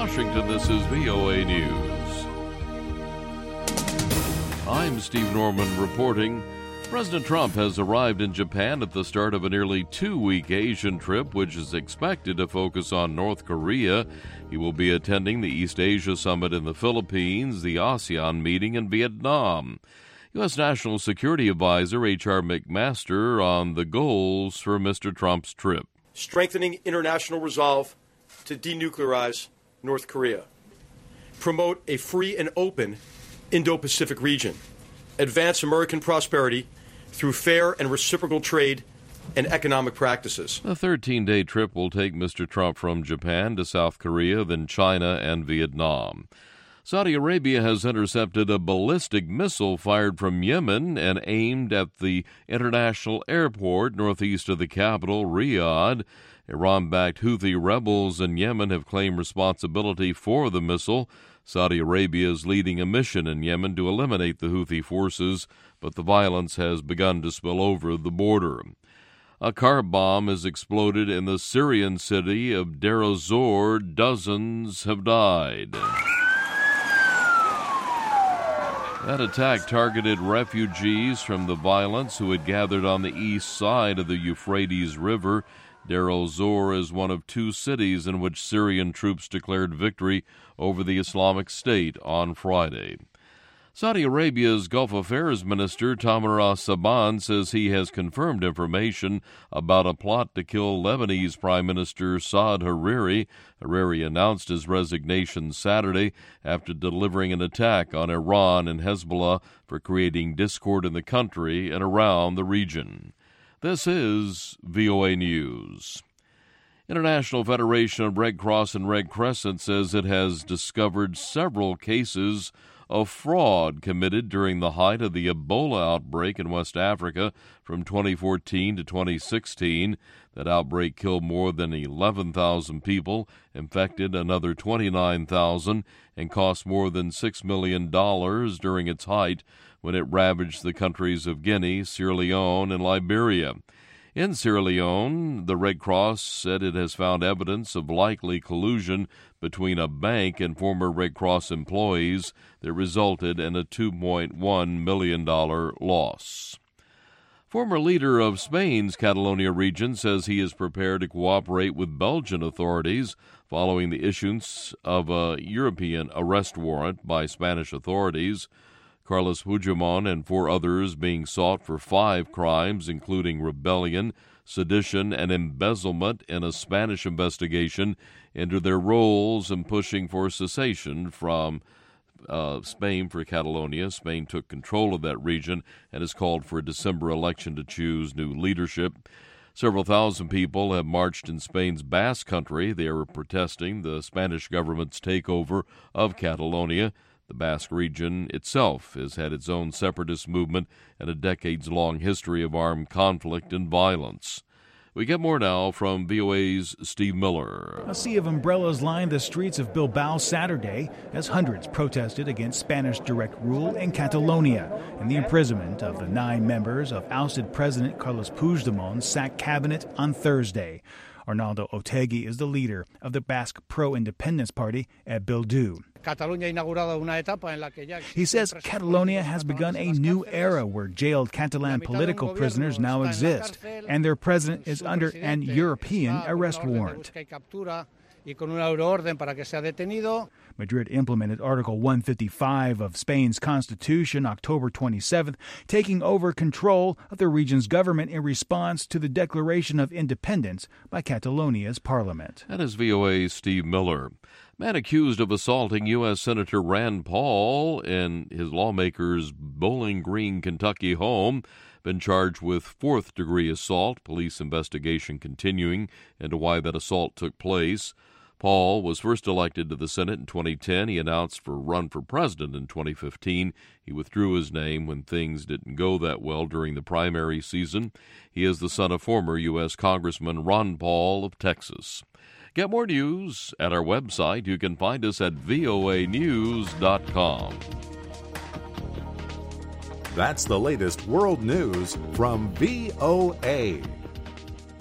Washington, this is VOA News. I'm Steve Norman reporting. President Trump has arrived in Japan at the start of a nearly 2-week Asian trip, which is expected to focus on North Korea. He will be attending the East Asia Summit in the Philippines, the ASEAN meeting in Vietnam. U.S. National Security Advisor H.R. McMaster on the goals for Mr. Trump's trip. Strengthening international resolve to denuclearize North Korea. Promote a free and open Indo-Pacific region. Advance American prosperity through fair and reciprocal trade and economic practices. The 13-day trip will take Mr. Trump from Japan to South Korea, then China and Vietnam. Saudi Arabia has intercepted a ballistic missile fired from Yemen and aimed at the international airport northeast of the capital, Riyadh. Iran-backed Houthi rebels in Yemen have claimed responsibility for the missile. Saudi Arabia is leading a mission in Yemen to eliminate the Houthi forces, but the violence has begun to spill over the border. A car bomb has exploded in the Syrian city of Deir ez-Zor. Dozens have died. That attack targeted refugees from the violence who had gathered on the east side of the Euphrates River. Deir ez-Zor is one of 2 cities in which Syrian troops declared victory over the Islamic State on Friday. Saudi Arabia's Gulf Affairs Minister Tamer al-Saban says he has confirmed information about a plot to kill Lebanese Prime Minister Saad Hariri. Hariri announced his resignation Saturday after delivering an attack on Iran and Hezbollah for creating discord in the country and around the region. This is VOA News. International Federation of Red Cross and Red Crescent says it has discovered several cases of fraud committed during the height of the Ebola outbreak in West Africa from 2014 to 2016. That outbreak killed more than 11,000 people, infected another 29,000, and cost more than $6 million during its height when it ravaged the countries of Guinea, Sierra Leone, and Liberia. In Sierra Leone, the Red Cross said it has found evidence of likely collusion between a bank and former Red Cross employees that resulted in a $2.1 million loss. Former leader of Spain's Catalonia region says he is prepared to cooperate with Belgian authorities following the issuance of a European arrest warrant by Spanish authorities. Carles Puigdemont and 4 others being sought for 5 crimes, including rebellion, sedition, and embezzlement in a Spanish investigation into their roles in pushing for cessation from Spain for Catalonia. Spain took control of that region and has called for a December election to choose new leadership. Several thousand people have marched in Spain's Basque Country. They are protesting the Spanish government's takeover of Catalonia. The Basque region itself has had its own separatist movement and a decades-long history of armed conflict and violence. We get more now from VOA's Steve Miller. A sea of umbrellas lined the streets of Bilbao Saturday as hundreds protested against Spanish direct rule in Catalonia and the imprisonment of the 9 members of ousted President Carles Puigdemont's sacked cabinet on Thursday. Arnaldo Otegi is the leader of the Basque pro-independence party at Bildu. He says Catalonia has begun a new era where jailed Catalan political prisoners now exist, and their president is under an European arrest warrant. Madrid implemented Article 155 of Spain's constitution October 27th, taking over control of the region's government in response to the declaration of independence by Catalonia's parliament. That is VOA's Steve Miller. Man accused of assaulting U.S. Senator Rand Paul in his lawmaker's Bowling Green, Kentucky home been charged with 4th-degree assault. Police investigation continuing into why that assault took place. Paul was first elected to the Senate in 2010. He announced for a run for president in 2015. He withdrew his name when things didn't go that well during the primary season. He is the son of former U.S. Congressman Ron Paul of Texas. Get more news at our website. You can find us at voanews.com. That's the latest world news from VOA.